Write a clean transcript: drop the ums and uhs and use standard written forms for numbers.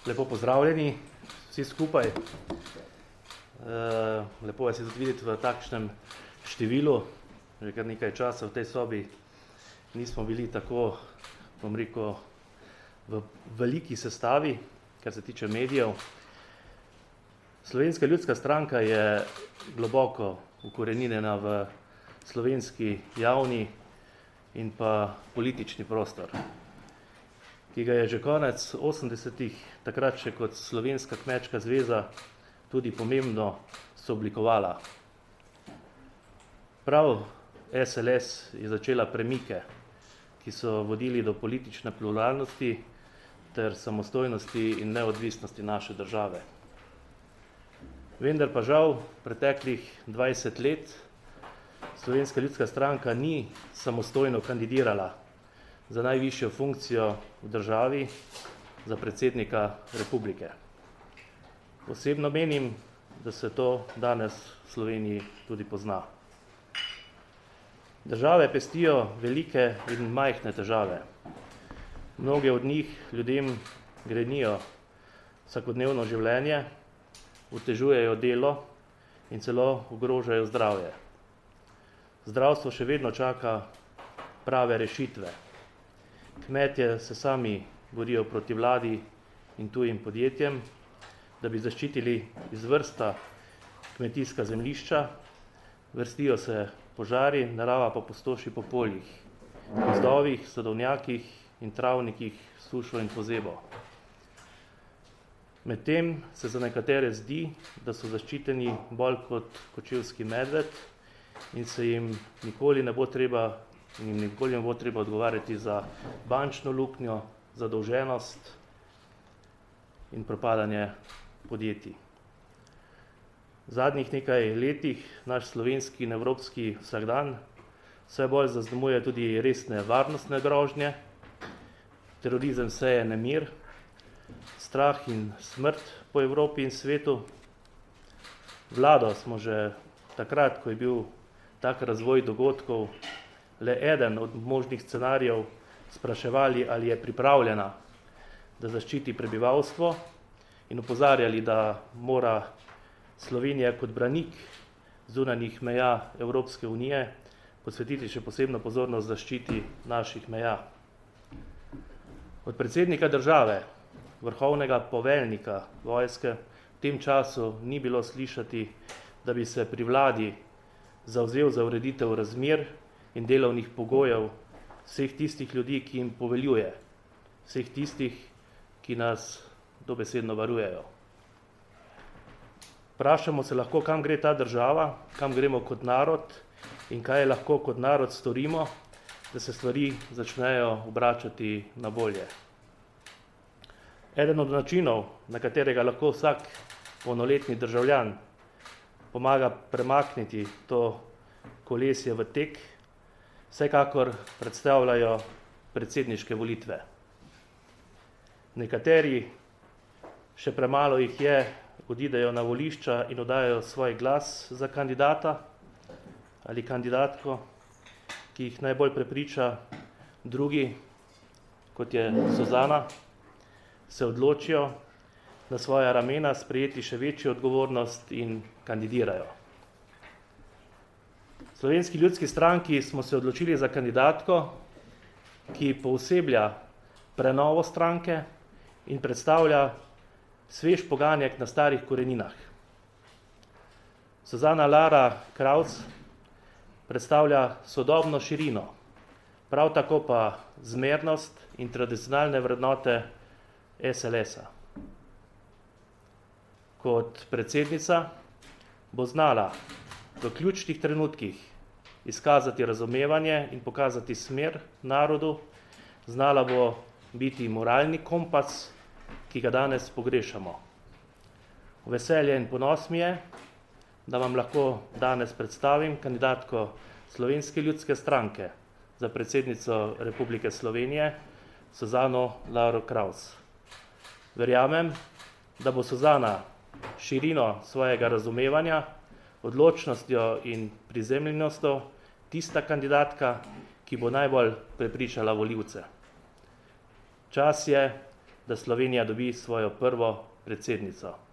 Lepo pozdravljeni vsi skupaj. Lepo vas je tudi videti v takšnem številu. Že kar nekaj časa v tej sobi nismo bili tako, bom rekel, v veliki sestavi, kar se tiče medijev. Slovenska ljudska stranka je globoko ukoreninjena v slovenski javni in pa politični prostor, ki ga je že konec 80-ih, takrat še kot Slovenska kmečka zveza, tudi pomembno sooblikovala. Prav SLS je začela premike, ki so vodili do politične pluralnosti ter samostojnosti in neodvisnosti naše države. Vendar pa žal preteklih 20 let Slovenska ljudska stranka ni samostojno kandidirala za najvišjo funkcijo v državi, za predsednika republike. Osebno menim, da se to danes v Sloveniji tudi pozna. Države pestijo velike in majhne težave. Mnoge od njih ljudem grenijo vsakodnevno življenje, otežujejo delo in celo ogrožajo zdravje. Zdravstvo še vedno čaka prave rešitve. Kmetje se sami borijo proti vladi in tujim podjetjem, da bi zaščitili izvrsta kmetijska zemljišča, vrstijo se požari, narava pa pustoši po poljih, gozdovih, sadovnjakih in travnikih, sušo in pozebo. Medtem se za nekatere zdi, da so zaščiteni bolj kot kočevski medved in se jim nikoli ne bo treba odgovarjati za bančno luknjo, zadolženost in propadanje podjetij. V zadnjih nekaj letih naš slovenski in evropski vsakdan vse bolj zaznamuje tudi resne varnostne grožnje, terorizem seje nemir, strah in smrt po Evropi in svetu. Vlado smo že takrat, ko je bil tak razvoj dogodkov le eden od možnih scenarijev, spraševali, ali je pripravljena, da zaščiti prebivalstvo, in opozarjali, da mora Slovenija kot branik zunanjih meja Evropske unije posvetiti še posebno pozornost zaščiti naših meja. Od predsednika države, vrhovnega poveljnika vojske, v tem času ni bilo slišati, da bi se pri vladi zavzel za ureditev razmer in delovnih pogojev vseh tistih ljudi, ki jim poveljuje, vseh tistih, ki nas dobesedno varujejo. Vprašamo se lahko, kam gre ta država, kam gremo kot narod in kaj lahko kot narod storimo, da se stvari začnejo obračati na bolje. Eden od načinov, na katerega lahko vsak polnoletni državljan pomaga premakniti to kolesje v tek, vsekakor predstavljajo predsedniške volitve. Nekateri, še premalo jih je, odidejo na volišča in oddajajo svoj glas za kandidata ali kandidatko, ki jih najbolj prepriča. Drugi, kot je Suzana, se odločijo na svoja ramena sprejeti še večjo odgovornost in kandidirajo. V Slovenski ljudski stranki smo se odločili za kandidatko, ki pooseblja prenovo stranke in predstavlja svež poganjek na starih koreninah. Suzana Lara Kraus predstavlja sodobno širino, prav tako pa zmernost in tradicionalne vrednote SLS-a. Kot predsednica bo znala v ključnih trenutkih izkazati razumevanje in pokazati smer narodu, znala bo biti moralni kompas, ki ga danes pogrešamo. Veselje in ponos mi je, da vam lahko danes predstavim kandidatko Slovenske ljudske stranke za predsednico Republike Slovenije, Suzano Laro Kraus. Verjamem, da bo Suzana širino svojega razumevanja, odločnostjo in prizemljenostjo tista kandidatka, ki bo najbolj prepričala volivce. Čas je, da Slovenija dobi svojo prvo predsednico.